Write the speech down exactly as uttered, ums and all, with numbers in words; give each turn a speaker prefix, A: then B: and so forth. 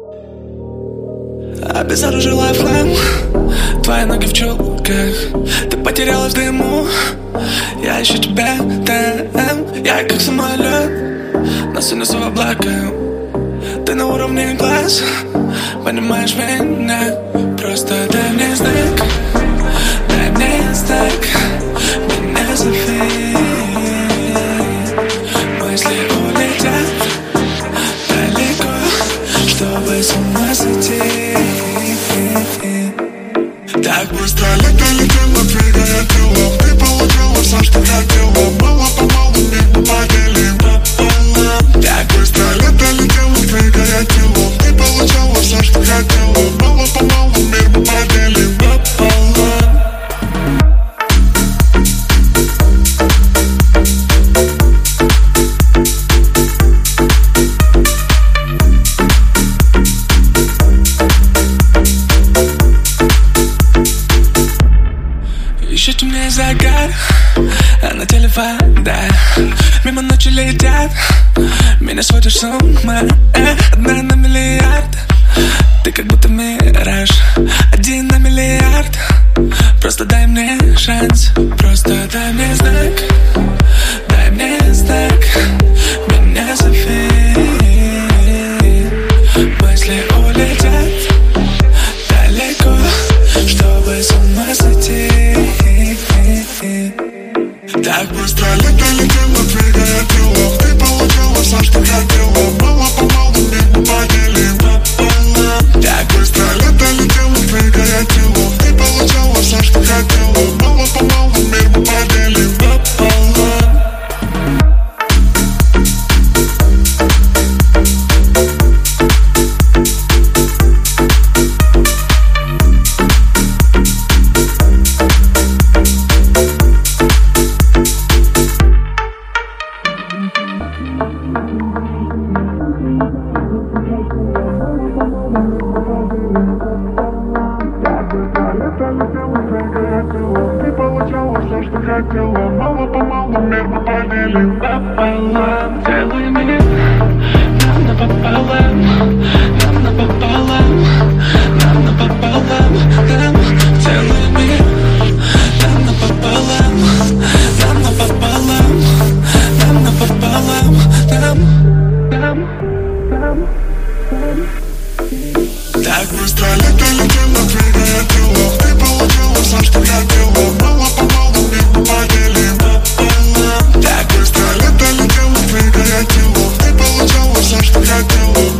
A: Обезоружила флэм, твои ноги в чулках. Ты потерялась в дыму, я ищу тебя там. Я как самолет, носусь в облака. Ты на уровне глаз, понимаешь меня. Просто дай мне знак, дай мне знак. Меня зови. Мысли улетят далеко, чтобы с ума сойти. Так быстро летели тело, двигая крылом. Ты получила все, что хотела. Мало-помалу мимо поделим пополам. Так быстро летели тело, двигая крылом. Ты получила все, что хотела. Мало-помалу мимо поделим пополам. Ищет мне загар, а на теле вода. Мимо ночи летят, меня сводишь с ума. Одна на миллиард, ты как будто мираж. Один на миллиард, просто дай мне шанс. Просто дай мне знак, дай мне знак. Меня зови. Мысли улетят далеко, чтобы с ума сойти. Так быстро летели тело, двигая крылом. Ты получила все, что хотела. Мало-помалу мимо поделим пополам. Так быстро летели тело, двигая крылом. Ты получила все, что хотела. Мало-помалу мимо поделим пополам. Ты получала все, что хотела. Мало-помалу мимо поделим пополам. Целый мир нам напополам, нам напополам, нам напополам. Нам целый мир нам напополам, нам напополам, нам напополам. Нам, нам, нам, нам. Так быстро летели тело, двигая крылом. Ты получила все, что хотела. Мало-помалу мимо поделим пополам. Так быстро летели тело, двигая крылом. Ты получила все, что хотела.